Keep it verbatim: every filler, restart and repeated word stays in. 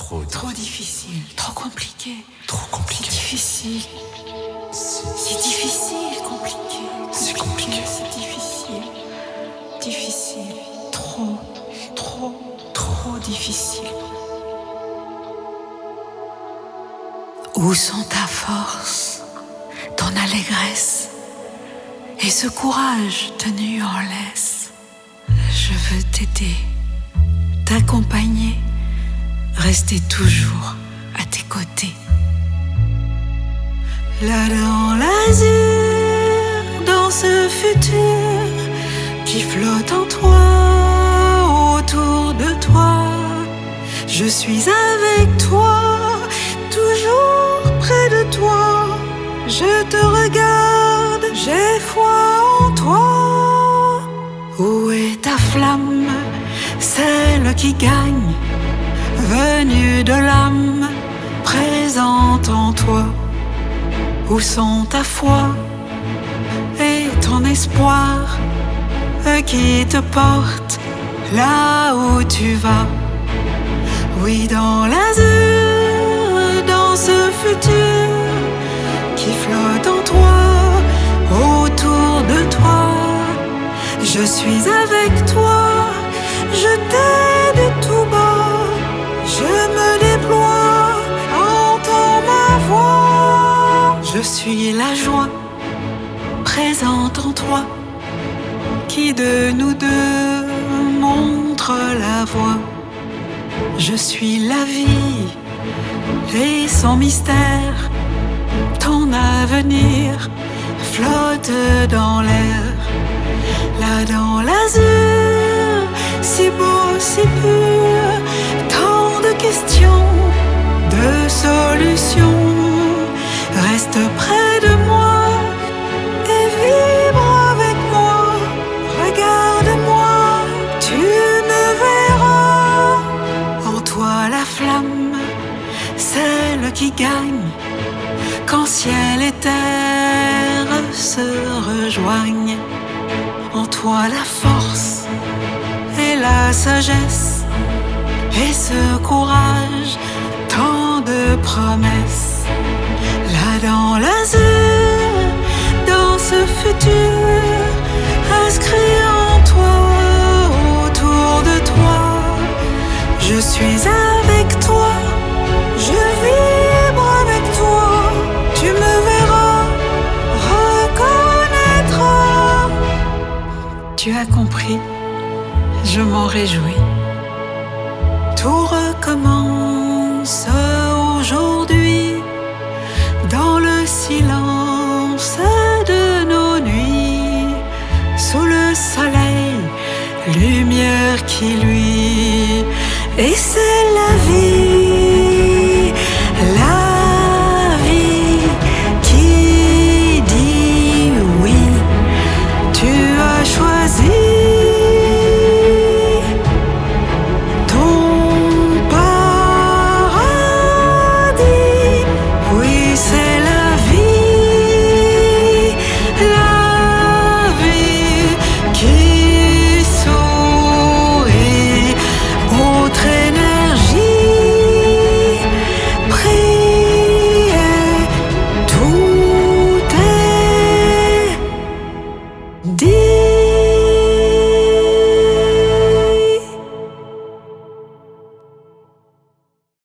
Trop, trop difficile, trop compliqué. Trop compliqué. C'est difficile. C'est difficile, compliqué. C'est compliqué. C'est difficile. Difficile. Trop, trop, trop difficile. Où sont ta force, ton allégresse et ce courage tenu en laisse? Je veux t'aider, t'accompagner, rester toujours à tes côtés. Là dans l'azur, dans ce futur qui flotte en toi, autour de toi, je suis avec toi, toujours près de toi. Je te regarde, j'ai foi en toi. Où est ta flamme, celle qui gagne, venue de l'âme, présente en toi? Où sont ta foi et ton espoir, eux qui te portent là où tu vas? Oui, dans l'azur, dans ce futur qui flotte en toi, autour de toi, je suis avec toi, je t'aide tout bas, je me déploie, entends ma voix. Je suis la joie présente en toi, qui de nous deux montre la voie. Je suis la vie et son mystère, ton avenir flotte dans l'air. Là dans l'azur, si beau, si pur, tant de questions, de solutions. Reste près de moi et vibre avec moi. Regarde-moi, tu me verras. En toi la flamme, celle qui gagne, quand ciel et terre se rejoignent. En toi la force et la sagesse et ce courage, tant de promesses. Là dans l'azur, dans ce futur, inscrit en toi, autour de toi, je suis avec toi, je vibre avec toi, tu me verras, reconnaîtras. Tu as compris, je m'en réjouis. Tout recommence aujourd'hui, dans le silence de nos nuits, sous le soleil, lumière qui lui